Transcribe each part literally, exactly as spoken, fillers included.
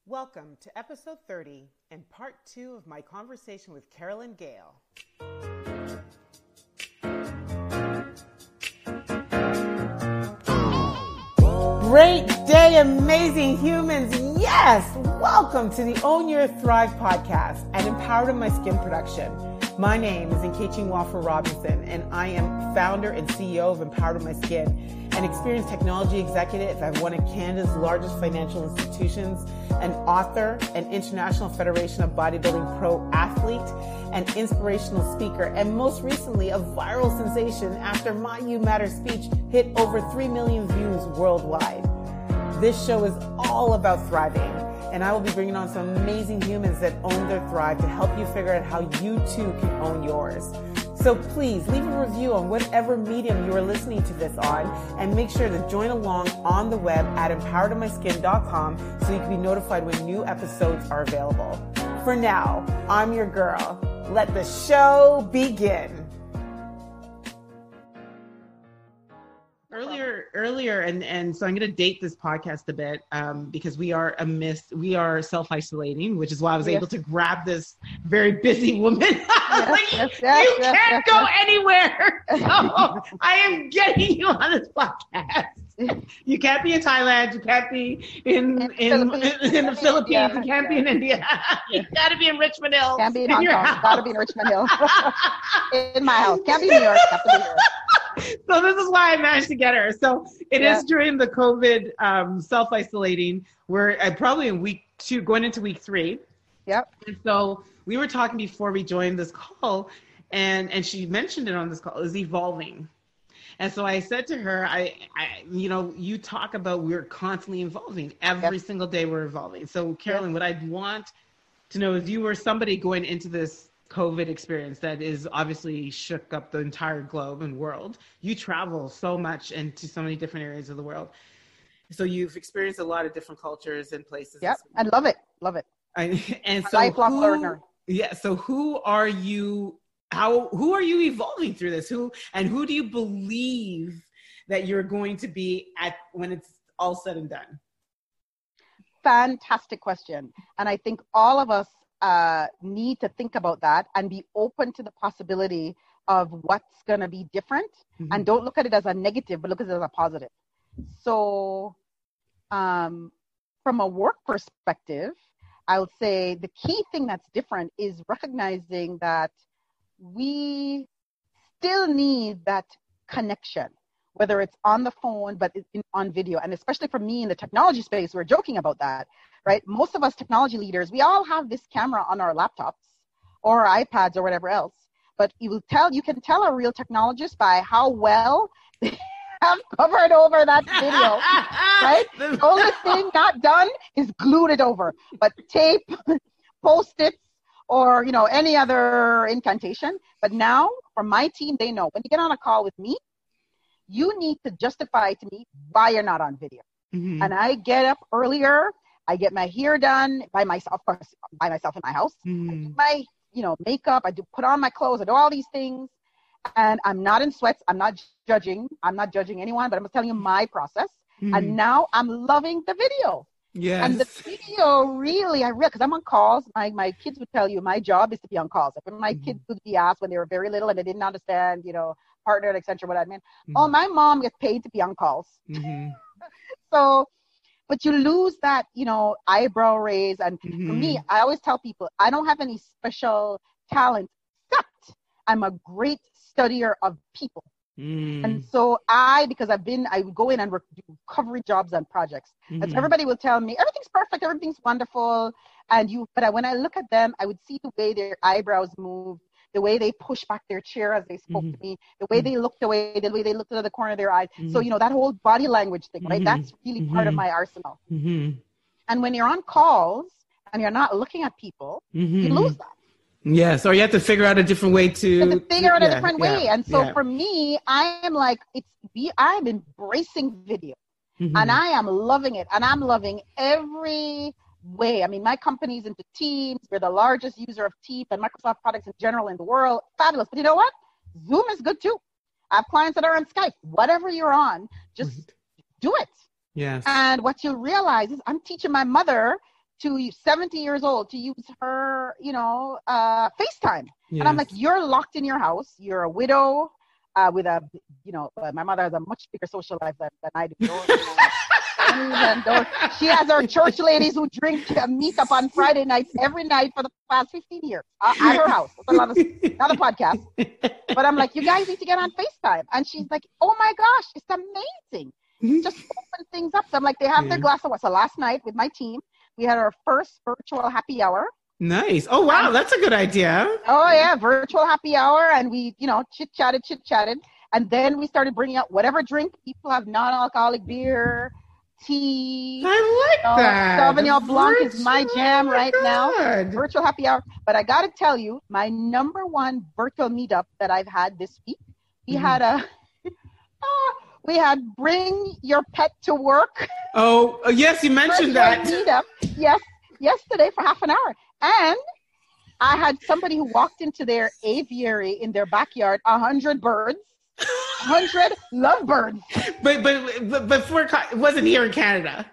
Welcome to episode thirty and part two of my conversation with Carolyn Gale. Great day, amazing humans. Yes, welcome to the Own Your Thrive podcast and Empowered in My Skin production. My name is Nkechi Nwafor-Robinson, and I am founder and C E O of Empowered in My Skin, an experienced technology executive. I've one of Canada's largest financial institutions, an author, an International Federation of Bodybuilding Pro athlete, an inspirational speaker, and most recently a viral sensation after my You Matter speech hit over three million views worldwide. This show is all about thriving, and I will be bringing on some amazing humans that own their thrive to help you figure out how you too can own yours. So please leave a review on whatever medium you are listening to this on, and make sure to join along on the web at empowered in my skin dot com so you can be notified when new episodes are available. For now, I'm your girl. Let the show begin. Earlier, earlier, and, and so I'm going to date this podcast a bit um, because we are a miss, we are self-isolating, which is why I was yes. able to grab this very busy woman. Yes, like, yes, yes, you yes, can't yes, go yes. anywhere. So I am getting you on this podcast. You can't be in Thailand. You can't be in in, in, in the Philippines. Yeah, you can't yeah. be in India. You got to be in Richmond Hill. Can't be in Hong Kong. Got to be in Richmond Hill. In my house. Can't be in New York. Got to be here. So this is why I managed to get her. So it yeah. is during the COVID um, self-isolating. We're uh, probably in week two, going into week three. Yep. And so we were talking before we joined this call, and, and she mentioned it on this call, is evolving. And so I said to her, I, I you know, you talk about we're constantly evolving. Every yep. single day we're evolving. So Carolyn, yep. what I'd want to know is you were somebody going into this COVID experience that is obviously shook up the entire globe and world. You travel so much into so many different areas of the world. So you've experienced a lot of different cultures and places. Yeah, I love it. Love it. I, and so lifelong who, learner. Yeah. So who are you, how, who are you evolving through this? Who, and who do you believe that you're going to be at when it's all said and done? Fantastic question. And I think all of us uh, need to think about that and be open to the possibility of what's going to be different. Mm-hmm. And don't look at it as a negative, but look at it as a positive. So um, from a work perspective, I would say the key thing that's different is recognizing that we still need that connection, whether it's on the phone, but in, on video. And especially for me in the technology space, we're joking about that, right? Most of us technology leaders, we all have this camera on our laptops or our iPads or whatever else. But you will tell, you can tell a real technologist by how well they have covered over that video, right? The only thing not done is glued it over. But tape, Post-its, or, you know, any other incantation. But now, from my team, they know when you get on a call with me, you need to justify to me why you're not on video. Mm-hmm. And I get up earlier. I get my hair done by myself, of course, by myself in my house. Mm-hmm. I do my, you know, makeup. I do put on my clothes. I do all these things. And I'm not in sweats. I'm not judging. I'm not judging anyone, but I'm just telling you my process. Mm-hmm. And now I'm loving the video. Yes. And the video really, I really, because I'm on calls. My my kids would tell you my job is to be on calls. Like when my mm-hmm. kids would be asked when they were very little and they didn't understand, you know, partner, et cetera, what that meant. Mm-hmm. Oh, my mom gets paid to be on calls. Mm-hmm. So, but you lose that, you know, eyebrow raise. And mm-hmm. for me, I always tell people, I don't have any special talent, except I'm a great studier of people. Mm. And so I, because I've been, I would go in and work, do recovery jobs and projects. Mm-hmm. And so everybody will tell me, everything's perfect, everything's wonderful. And you, but I, when I look at them, I would see the way their eyebrows move, the way they push back their chair as they spoke mm-hmm. to me, the way mm-hmm. they looked away, the way they looked at the corner of their eyes. Mm-hmm. So, you know, that whole body language thing, right? Mm-hmm. That's really mm-hmm. part of my arsenal. Mm-hmm. And when you're on calls and you're not looking at people, mm-hmm. you lose that. Yes, or you have to figure out a different way to, you have to figure out yeah, a different yeah, way. And so yeah. for me, I am like, it's be I'm embracing video mm-hmm. and I am loving it. And I'm loving every way. I mean, my company's into Teams. We're the largest user of Teams and Microsoft products in general in the world. Fabulous. But you know what? Zoom is good too. I have clients that are on Skype. Whatever you're on, just right. do it. Yes. And what you'll realize is I'm teaching my mother to seventy years old to use her, you know, uh, FaceTime. Yes. And I'm like, you're locked in your house. You're a widow uh, with a, you know, uh, my mother has a much bigger social life than, than I do. Don't, you know, don't, don't. She has her church ladies who drink uh, meet up on Friday nights every night for the past fifteen years uh, at her house. That's another, another podcast. But I'm like, you guys need to get on FaceTime. And she's like, oh my gosh, it's amazing. Just open things up. So I'm like, they have yeah. their glass of wine. So last night with my team, we had our first virtual happy hour. Nice. Oh, wow. That's a good idea. Oh, yeah. Virtual happy hour. And we, you know, chit-chatted, chit-chatted. And then we started bringing out whatever drink. People have non-alcoholic beer, tea. I like you know, that. Sauvignon Blanc Virtual, is my jam right oh my now. God. Virtual happy hour. But I got to tell you, my number one virtual meetup that I've had this week, we mm-hmm. had a... oh, we had bring your pet to work. Oh, yes, you mentioned that. Meetup. Yes, yesterday for half an hour. And I had somebody who walked into their aviary in their backyard, a hundred birds, a hundred lovebirds. But, but, but, but for, it wasn't here in Canada.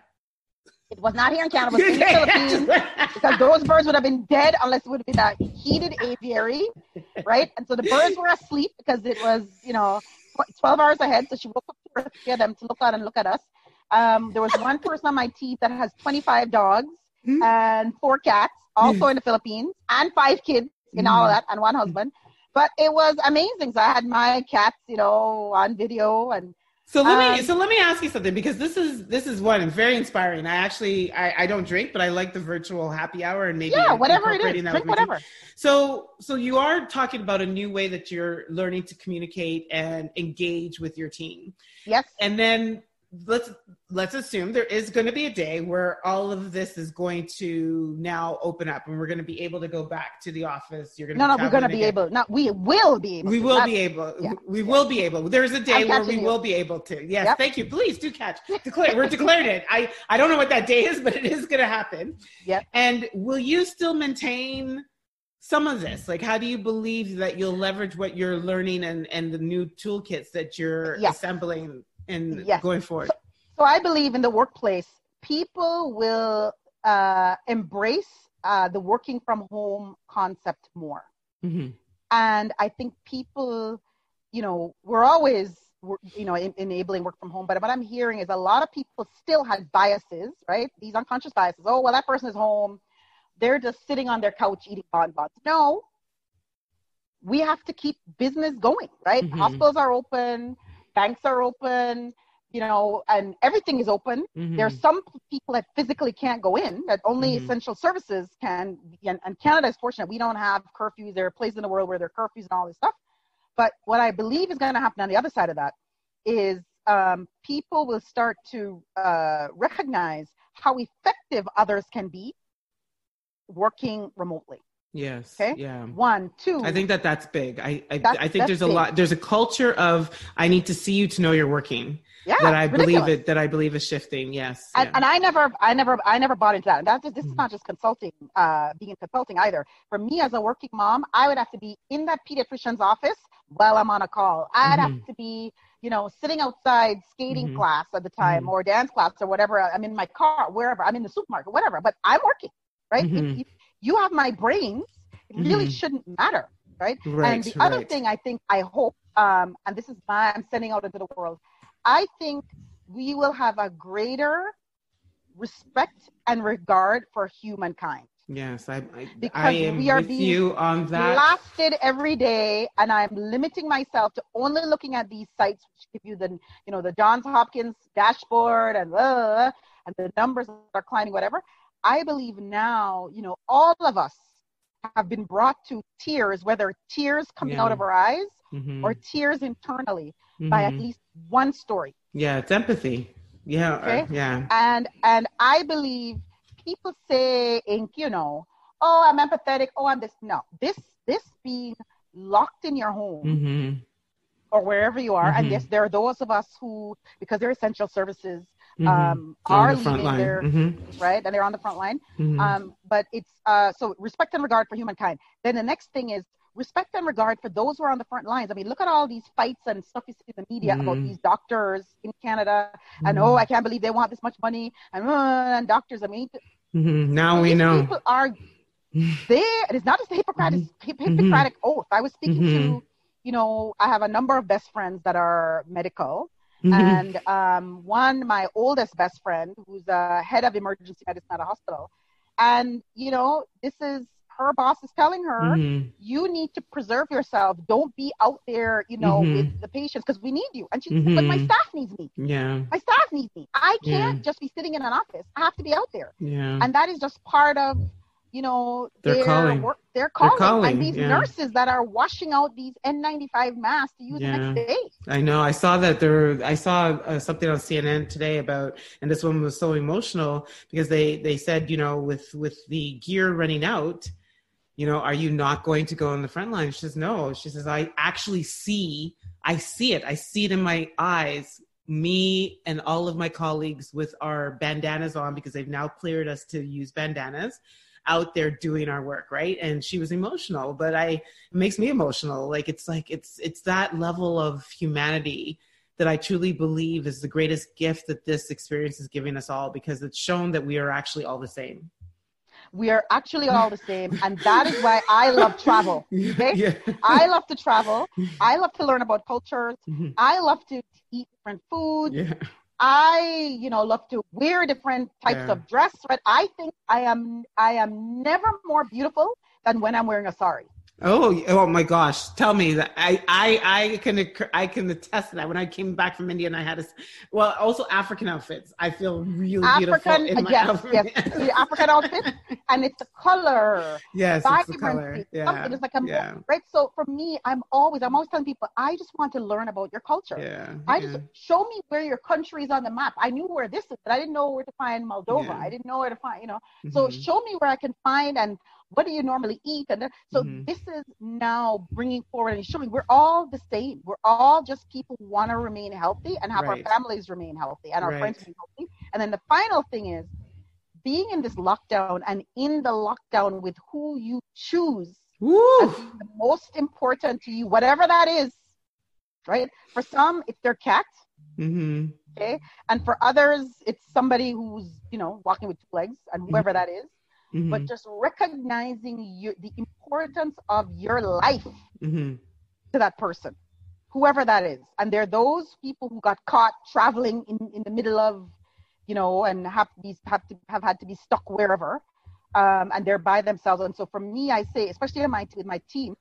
It was not here in Canada. It was in the Philippines. Because those birds would have been dead unless it would have been a heated aviary, right? And so the birds were asleep because it was, you know, twelve hours ahead. So she woke up to get them to look out and look at us. Um, there was one person on my team that has twenty-five dogs mm-hmm. and four cats, also mm-hmm. in the Philippines, and five kids in mm-hmm. all of that, and one husband. But it was amazing. So I had my cats, you know, on video. And so let um, me so let me ask you something, because this is this is one very inspiring. I actually I, I don't drink, but I like the virtual happy hour, and maybe yeah, whatever it is, drink whatever. Team. So so you are talking about a new way that you're learning to communicate and engage with your team. Yes. And then let's let's assume there is going to be a day where all of this is going to now open up, and we're going to be able to go back to the office. You're going to no, no, we're going to be able. No, we will be able. We to. will Not, be able. Yeah. We yeah. will be able. There's a day where we you. will be able to. Yes, yep. Thank you. Please do catch. Declare. We're declaring it. I I don't know what that day is, but it is going to happen. Yep. And will you still maintain some of this? Like, how do you believe that you'll leverage what you're learning and and the new toolkits that you're yes. assembling and yes. going forward? So, So I believe in the workplace, people will uh, embrace uh, the working from home concept more. Mm-hmm. And I think people, you know, we're always, you know, in, enabling work from home. But what I'm hearing is a lot of people still have biases, right? These unconscious biases. Oh, well, that person is home. They're just sitting on their couch eating bonbons. No, we have to keep business going, right? Mm-hmm. Hospitals are open. Banks are open. You know, and everything is open. Mm-hmm. There's some people that physically can't go in, that only mm-hmm. essential services can, and, and Canada is fortunate. We don't have curfews. There are places in the world where there are curfews and all this stuff. But what I believe is going to happen on the other side of that is um, people will start to uh, recognize how effective others can be working remotely. Yes. Okay. Yeah. One, two. I think that that's big. I I, I think there's a big. lot. There's a culture of I need to see you to know you're working. Yeah. That I ridiculous. believe it. That I believe is shifting. Yes. And, yeah. and I never, I never, I never bought into that. And that's just, this mm-hmm. is not just consulting, uh, being in consulting either. For me as a working mom, I would have to be in that pediatrician's office while I'm on a call. I'd mm-hmm. have to be, you know, sitting outside skating mm-hmm. class at the time mm-hmm. or dance class or whatever. I'm in my car, wherever. I'm in the supermarket, whatever. But I'm working, right? Mm-hmm. If, if you have my brains. It really mm-hmm. shouldn't matter, right? right and the right. other thing I think, I hope, um, and this is my, I'm sending out into the world, I think we will have a greater respect and regard for humankind. Yes, I, I, because I am we are with being you on that. Blasted every day, and I'm limiting myself to only looking at these sites which give you the, you know, the Johns Hopkins dashboard and uh, and the numbers are climbing, whatever. I believe now, you know, all of us have been brought to tears, whether tears coming yeah. out of our eyes mm-hmm. or tears internally mm-hmm. by at least one story. Yeah, it's empathy. Yeah, okay? uh, yeah. And and I believe people say, you know, oh, I'm empathetic. Oh, I'm this. No, this this being locked in your home mm-hmm. or wherever you are, mm-hmm. and yes, there are those of us who, because they're essential services, Mm-hmm. um are the leaving their mm-hmm. right, and they're on the front line. Mm-hmm. Um, but it's uh so respect and regard for humankind. Then the next thing is respect and regard for those who are on the front lines. I mean, look at all these fights and stuff you see in the media mm-hmm. about these doctors in Canada, mm-hmm. and oh, I can't believe they want this much money, and uh, and doctors. I mean, Mm-hmm. Now So we these know. people are there. It is not just a Hippocratic, Mm-hmm. Hippocratic oath. I was speaking Mm-hmm. to, you know, I have a number of best friends that are medical. Mm-hmm. And um, one, my oldest best friend, who's a head of emergency medicine at a hospital. And, you know, this is, her boss is telling her, Mm-hmm. you need to preserve yourself. Don't be out there, you know, Mm-hmm. with the patients because we need you. And she said, Mm-hmm. but my staff needs me. Yeah. My staff needs me. I can't Yeah. just be sitting in an office. I have to be out there. Yeah. And that is just part of, you know, They're their calling. work, their They're calling. calling. And these Yeah. nurses that are washing out these N ninety-five masks to use Yeah. the next day. I know. I saw that there. I saw uh, something on C N N today about, and this woman was so emotional because they they said, you know, with with the gear running out, you know, are you not going to go on the front line? She says, no. She says, I actually see, I see it. I see it in my eyes, me and all of my colleagues with our bandanas on because they've now cleared us to use bandanas out there doing our work. Right. And she was emotional, but I, it makes me emotional. Like, it's like, it's, it's that level of humanity that I truly believe is the greatest gift that this experience is giving us all, because it's shown that we are actually all the same. We are actually all the same. And that is why I love travel. Okay? Yeah. I love to travel. I love to learn about cultures. Mm-hmm. I love to eat different foods. Yeah. I, you know, love to wear different types Yeah. of dress. But I think I am I am never more beautiful than when I'm wearing a sari. Oh, oh my gosh. Tell me that. I, I, I can, I can attest to that. When I came back from India and I had a, well, also African outfits. I feel really African, beautiful in my yes, outfit. yes, the African outfit, and it's the color, Yes, it's the color. vibrancy, Yeah. something. It's like a Yeah. right. So for me, I'm always, I'm always telling people, I just want to learn about your culture. Yeah. I yeah. just show me where your country is on the map. I knew where this is, but I didn't know where to find Moldova. Yeah. I didn't know where to find, you know. So Mhm. show me where I can find and what do you normally eat? And then, so Mhm. this is now bringing forward and showing we're all the same. We're all just people who want to remain healthy and have Right. our families remain healthy and our Right. friends remain healthy. And then the final thing is being in this lockdown and in the lockdown with who you choose Woo. as being the most important to you, whatever that is, right? For some, it's their cat. Mm-hmm. Okay. And for others, it's somebody who's, you know, walking with two legs and whoever Mm-hmm. that is. Mm-hmm. But just recognizing your, the importance of your life Mm-hmm. to that person, whoever that is. And there are those people who got caught traveling in, in the middle of, you know, and have to be, have to have had to be stuck wherever, um, and they're by themselves. And so for me, I say, especially in my, with my team,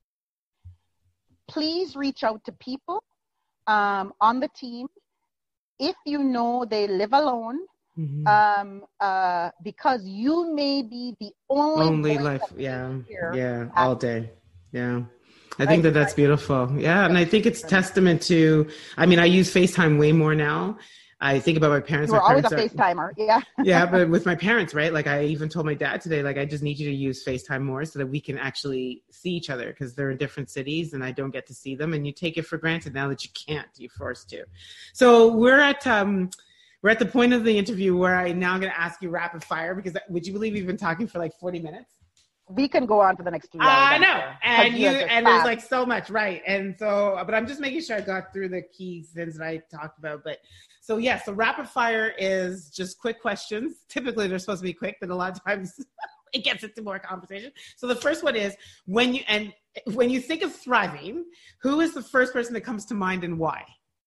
please reach out to people um, on the team if you know they live alone. Mm-hmm. Um, uh, because you may be the only, Only voice life. that they Yeah. hear Yeah. at- All day. Yeah. I Right. think that that's beautiful. Yeah. And I think it's testament to, I mean, I use FaceTime way more now. I think about my parents. You were my always a parents are- FaceTimer. Yeah. yeah, but with my parents, right? Like I even told my dad today, like I just need you to use FaceTime more so that we can actually see each other because they're in different cities and I don't get to see them. And you take it for granted now that you can't, you're forced to. So we're at, um, we're at the point of the interview where I now going to ask you rapid fire because would you believe we've been talking for like forty minutes? We can go on for the next two hours. I know. sure. And you, are just and fast. there's like so much, right? And so, but I'm just making sure I got through the key things that I talked about. But so, yeah, so rapid fire is just quick questions. Typically they're supposed to be quick, but a lot of times it gets into more conversation. So the first one is when you, and when you think of thriving, who is the first person that comes to mind and why?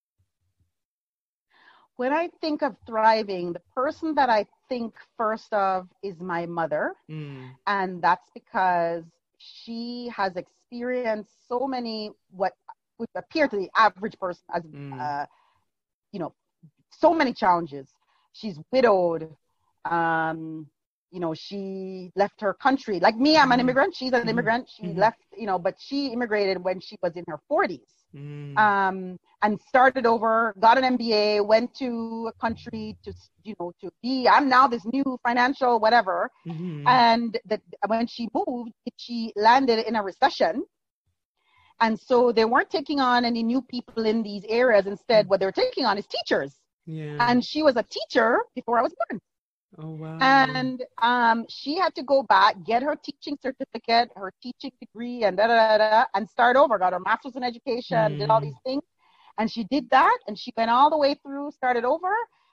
When I think of thriving, the person that I think first of is my mother. Mm. And that's because she has experienced so many, what would appear to the average person as, Mm. uh, you know, so many challenges. She's widowed. Um, you know, she left her country. Like me, I'm an immigrant. She's an Mhm. immigrant. She Mhm. left, you know, but she immigrated when she was in her forties. Mm. Um, and started over, got an M B A, went to a country to, you know, to be, I'm now this new financial whatever. Mhm. And that when she moved, she landed in a recession. And so they weren't taking on any new people in these areas. Instead, what they were taking on is teachers. Yeah. And she was a teacher before I was born. Oh, wow. And um, she had to go back, get her teaching certificate, her teaching degree, and da da da, da and start over. Got her master's in education, Mm. did all these things, and she did that, and she went all the way through, started over,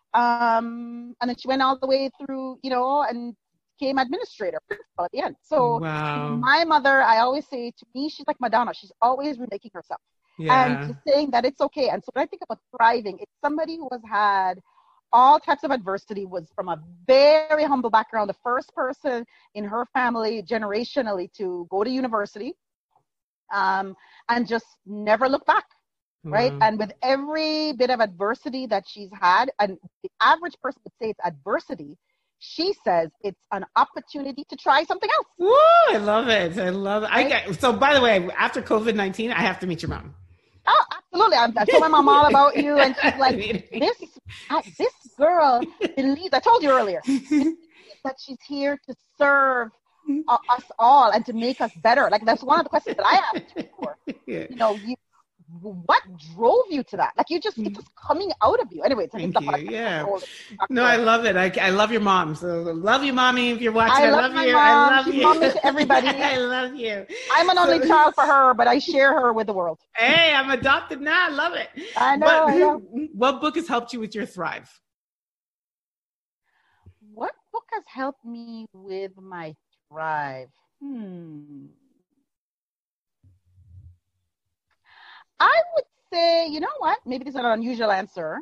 Um, and then she went all the way through, you know, and became administrator principal at the end. So wow. my mother, I always say to me, she's like Madonna. She's always remaking herself. Yeah. And just saying that it's okay. And so when I think about thriving, it's somebody who has had all types of adversity, was from a very humble background, the first person in her family generationally to go to university, um, and just never look back, right? Wow. And with every bit of adversity that she's had, and the average person would say it's adversity, she says it's an opportunity to try something else. Woo, I love it. I love it. Right? I get, so by the way, after COVID nineteen, I have to meet your mom. Oh, absolutely. I, I told my mom all about you, and she's like, this I, this girl believes, I told you earlier, that she's here to serve uh, us all and to make us better. Like, that's one of the questions that I asked before. Yeah. You know, you, what drove you to that? Like, you just, it's just coming out of you. Anyway, thank you. Yeah. No, I love it. I, I love your mom. So love you, mommy. If you're watching, I, I love, love you. Mom. I love She's you. Mommy to everybody. I love you. I'm an only so, child for her, but I share her with the world. Hey, I'm adopted now. I love it. I know. But, I know. What book has helped you with your Thrive? What book has helped me with my Thrive? Hmm. I would say, you know what? Maybe this is an unusual answer.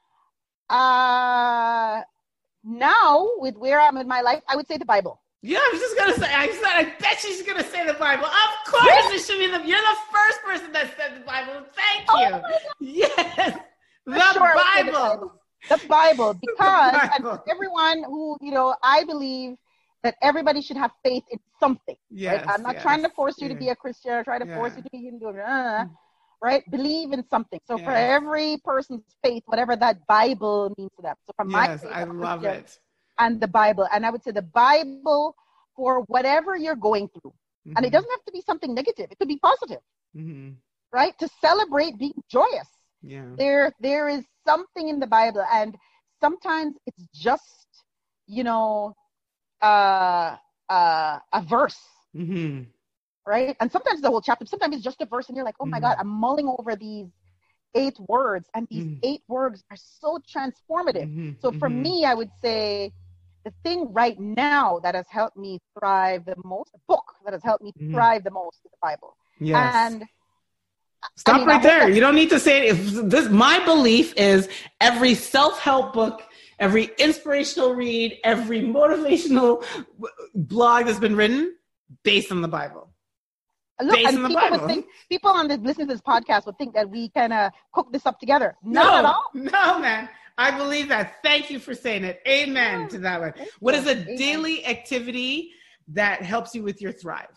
Uh, now, with where I'm in my life, I would say the Bible. Yeah, I was just gonna say. I said, I bet she's gonna say the Bible. Of course, yes. It should be the. You're the first person that said the Bible. Thank you. Oh yes, the, sure Bible. the Bible. The Bible, because the Bible. And everyone who, you know, I believe that everybody should have faith in something. Yes, right? I'm not yes, trying to force you yeah. to be a Christian or try to yeah. force you to be Hindu. Uh, right? Believe in something. So yes. for every person's faith, whatever that Bible means to them. So for my yes, faith, I love it. And the Bible, and I would say the Bible for whatever you're going through, mm-hmm. and it doesn't have to be something negative. It could be positive, mm-hmm. right? To celebrate being joyous. Yeah. There, there is something in the Bible, and sometimes it's just, you know, uh, uh, a verse. Mm-hmm. Right? And sometimes the whole chapter, sometimes it's just a verse and you're like, oh my mm. God, I'm mulling over these eight words, and these mm. eight words are so transformative. Mm-hmm. So for mm-hmm. me, I would say the thing right now that has helped me thrive the most, the book that has helped me mm. thrive the most is the Bible. Yes. And stop I mean, right there. That- you don't need to say it. If this, my belief is every self-help book, every inspirational read, every motivational blog that's been written based on the Bible. Look, based and on the people Bible. would think, people on this listening to this podcast would think that we kind of cook this up together. Not no, at all. No, man. I believe that. Thank you for saying it. Amen yeah. to that one. Thank what you. Is a Amen. Daily activity that helps you with your Thrive?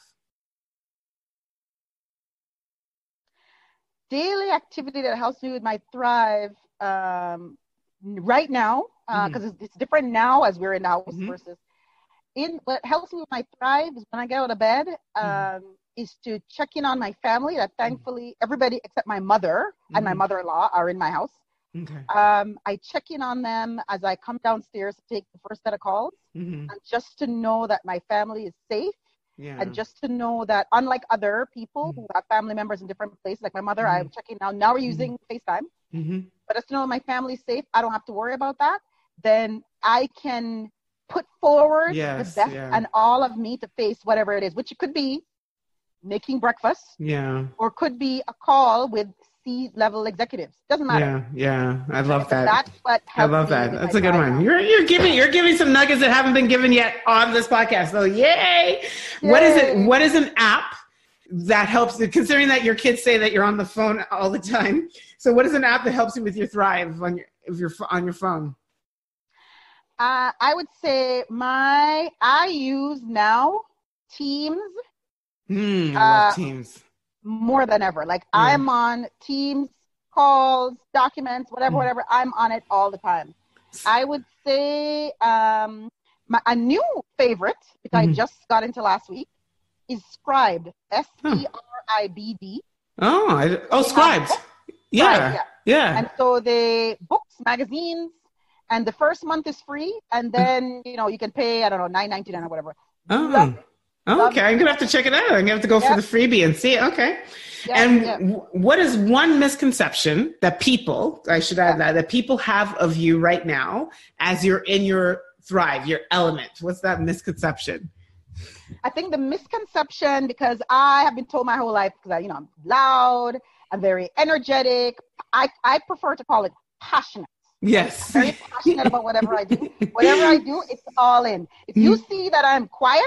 Daily activity that helps me with my Thrive um, right now, because uh, mm-hmm. it's, it's different now as we're in the house mm-hmm. versus in what helps me with my Thrive is when I get out of bed, um, mm-hmm. is to check in on my family. That thankfully everybody except my mother mm-hmm. and my mother-in-law are in my house. Okay. Um, I check in on them as I come downstairs to take the first set of calls, mm-hmm. and just to know that my family is safe. Yeah. And just to know that unlike other people mm-hmm. who have family members in different places, like my mother, mm-hmm. I'm checking now. Now we're using mm-hmm. FaceTime. Mm-hmm. But just to know my family's safe, I don't have to worry about that. Then I can put forward yes, the best yeah. and all of me to face whatever it is, which it could be making breakfast, yeah, or could be a call with C-level executives. Doesn't matter. Yeah, yeah, I love that. That's what I love that. That's a good one. Now. You're you're giving you're giving some nuggets that haven't been given yet on this podcast. So yay! yay. What is it? What is an app that helps? Considering that your kids say that you're on the phone all the time, so what is an app that helps you with your Thrive on your if you're on your phone? Uh, I would say my, I use now Teams. Mm, I love uh, Teams. More than ever. Like yeah. I'm on Teams, calls, documents, whatever, mm. whatever. I'm on it all the time. I would say um, my, a new favorite, which mm. I just got into last week, is Scribd. S C R I B D. Oh, I, oh, Scribd. Yeah, Scribd, yeah. Yeah. And so they books, magazines, and the first month is free, and then you know you can pay I don't know nine ninety-nine or whatever. Oh. Oh, okay, I'm gonna have to check it out. I'm gonna have to go yep. for the freebie and see it. Okay. Yep, and yep. W- what is one misconception that people, I should add yep. that, that people have of you right now as you're in your thrive, your element? What's that misconception? I think the misconception, because I have been told my whole life, because I, you know, I'm loud, I'm very energetic. I, I prefer to call it passionate. Yes. I'm very passionate about whatever I do. Whatever I do, it's all in. If you see that I'm quiet,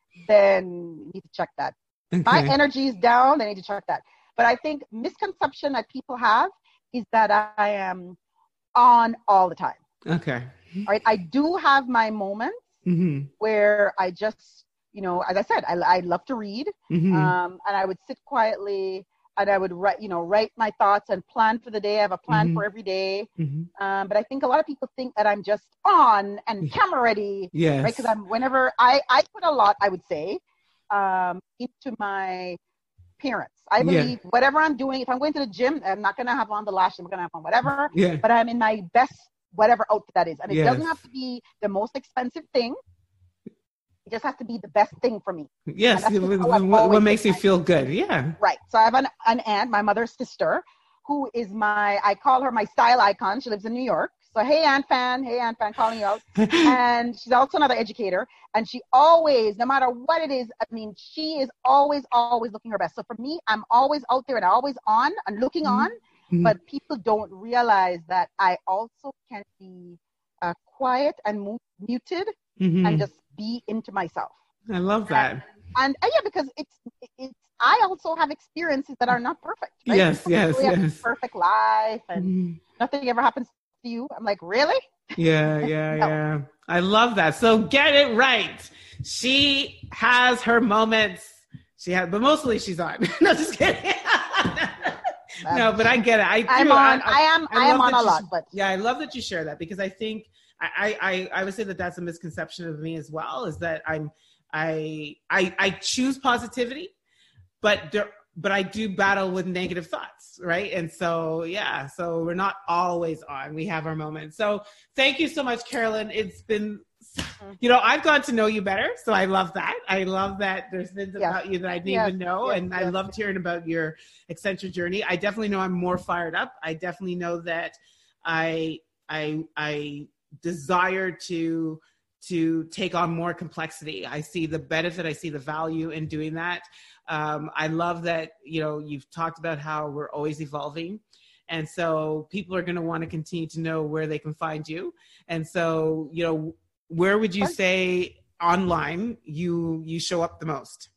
then you need to check that. Okay. My energy is down, they need to check that. But I think misconception that people have is that I am on all the time. Okay. All right. I do have my moments mm-hmm. where I just, you know, as I said, I, I love to read mm-hmm. um, and I would sit quietly and I would write, you know, write my thoughts and plan for the day. I have a plan mm-hmm. for every day. Mm-hmm. Um, but I think a lot of people think that I'm just on and camera ready. Yes. Right. Because I'm whenever I, I put a lot, I would say, um, into my appearance. I believe yeah. whatever I'm doing, if I'm going to the gym, I'm not going to have on the lash. I'm going to have on whatever, yeah. but I'm in my best, whatever outfit that is. And it yes. doesn't have to be the most expensive thing. It just has to be the best thing for me. Yes. What, what makes you feel good. Yeah. Right. So I have an, an aunt, my mother's sister, who is my, I call her my style icon. She lives in New York. So, hey, Aunt Fan. Hey, Aunt Fan, calling you out. And she's also another educator. And she always, no matter what it is, I mean, she is always, always looking her best. So for me, I'm always out there and always on and looking mm-hmm. on. Mm-hmm. But people don't realize that I also can be uh, quiet and mu- muted mm-hmm. and just be into myself. I love that. And, and uh, yeah, because it's, it's, I also have experiences that are not perfect. Right? Yes, People yes, really yes. Have a perfect life and mm-hmm. nothing ever happens to you. I'm like, really? Yeah, yeah, no. yeah. I love that. So get it right. She has her moments. She has, but mostly she's on. No, just kidding. No, but I get it. I do. I'm on. I, I, I am. I, I am on a lot. But yeah, I love that you share that because I think I, I, I would say that that's a misconception of me as well. Is that I'm, I, I, I choose positivity, but there, but I do battle with negative thoughts, right? And so, yeah, so we're not always on. We have our moments. So thank you so much, Carolyn. It's been, you know, I've gotten to know you better. So I love that. I love that there's things yes. about you that I didn't yes. even know. Yes. And yes. I loved hearing about your Accenture journey. I definitely know I'm more fired up. I definitely know that I, I, I desire to, to take on more complexity. I see the benefit. I see the value in doing that. Um, I love that, you know, you've talked about how we're always evolving. And so people are going to want to continue to know where they can find you. And so, you know, where would you say online you, you show up the most?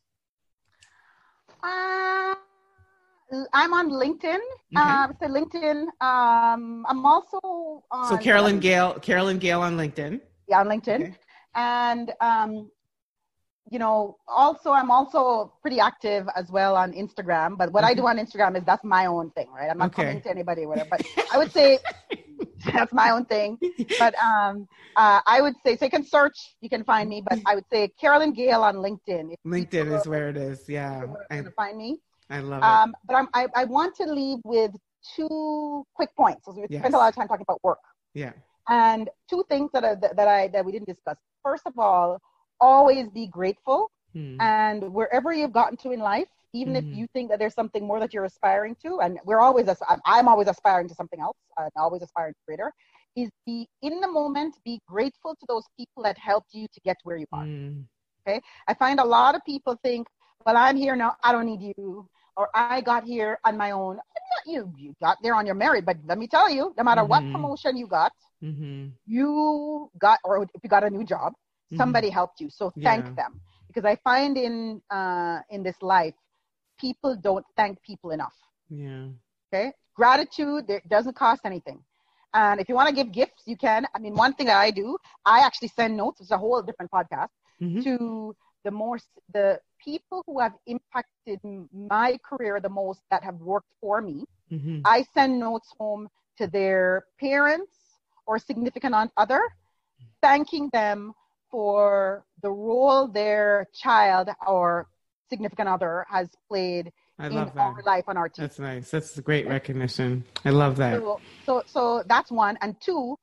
Uh, I'm on LinkedIn. Okay. Uh, so LinkedIn. Um, I'm also on. So Carolyn Gale, Carolyn Gale on LinkedIn. Yeah, on LinkedIn. Okay. And, um, you know, also, I'm also pretty active as well on Instagram. But what okay. I do on Instagram is that's my own thing, right? I'm not okay. coming to anybody or whatever. But I would say that's my own thing. But um, uh, I would say, so you can search, you can find me. But I would say Carolyn Gale on LinkedIn. If LinkedIn is where it is. Yeah. I find me. I love um, it. But I'm, I, I want to leave with two quick points. So we yes. spent a lot of time talking about work. Yeah. And two things that are, that I that we didn't discuss. First of all, always be grateful. Hmm. And wherever you've gotten to in life, even mm-hmm. if you think that there's something more that you're aspiring to, and we're always, I'm always aspiring to something else, and always aspiring to greater, is be in the moment, be grateful to those people that helped you to get where you are. Mm. Okay. I find a lot of people think, well, I'm here now, I don't need you. Or I got here on my own. You, you got there on your merit, but let me tell you, no matter mm-hmm. what promotion you got, mm-hmm. you got, or if you got a new job, mm-hmm. somebody helped you. So thank yeah. them. Because I find in uh, in this life, people don't thank people enough. Yeah. Okay. Gratitude, it doesn't cost anything. And if you want to give gifts, you can. I mean, one thing that I do, I actually send notes. It's a whole different podcast mm-hmm. to the more the people who have impacted my career the most that have worked for me. Mm-hmm. I send notes home to their parents or significant other, thanking them for the role their child or significant other has played I in love that. Our life on our team. That's nice. That's a great recognition. I love that. So, so, so that's one. And two,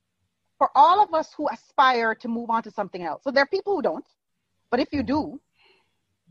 for all of us who aspire to move on to something else. So there are people who don't, but if you do,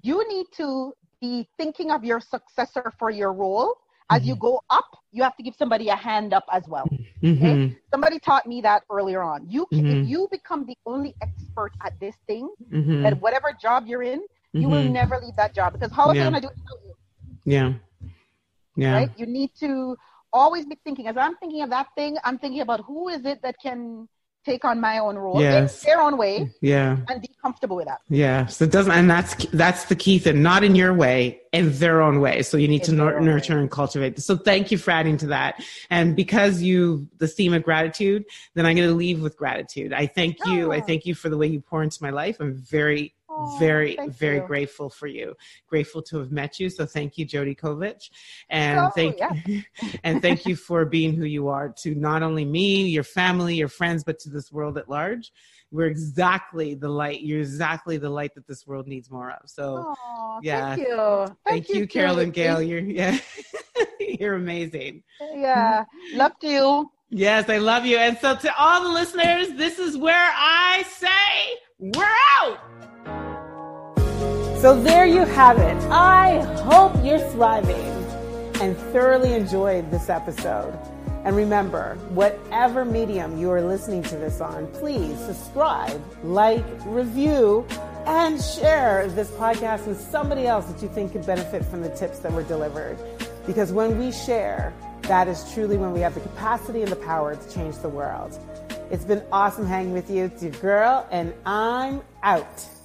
you need to be thinking of your successor for your role. As mm-hmm. you go up, you have to give somebody a hand up as well. Mm-hmm. Okay? Somebody taught me that earlier on. You can, mm-hmm. If you become the only expert at this thing, mm-hmm. at whatever job you're in, you mm-hmm. will never leave that job, because how are yeah. you going to do it without you? Yeah. Yeah. Right? You need to always be thinking, as I'm thinking of that thing, I'm thinking about who is it that can take on my own role yes. in their own way, yeah, and be comfortable with that. Yeah, so it doesn't, and that's that's the key thing. Not in your way, in their own way. So you need in to nur- nurture way. and cultivate. So thank you for adding to that. And because you the theme of gratitude, then I'm going to leave with gratitude. I thank oh. you. I thank you for the way you pour into my life. I'm very. Oh, very, very you. grateful for you. Grateful to have met you. So thank you, Jody Kovich. And oh, thank yeah. and thank you for being who you are to not only me, your family, your friends, but to this world at large. We're exactly the light. You're exactly the light that this world needs more of. So oh, yeah. Thank you. Thank, thank you, you, Carolyn Gale. You're yeah. You're amazing. Yeah. Love you. Yes, I love you. And so to all the listeners, this is where I say we're out. So there you have it. I hope you're thriving and thoroughly enjoyed this episode. And remember, whatever medium you are listening to this on, please subscribe, like, review, and share this podcast with somebody else that you think could benefit from the tips that were delivered. Because when we share, that is truly when we have the capacity and the power to change the world. It's been awesome hanging with you. It's your girl, and I'm out.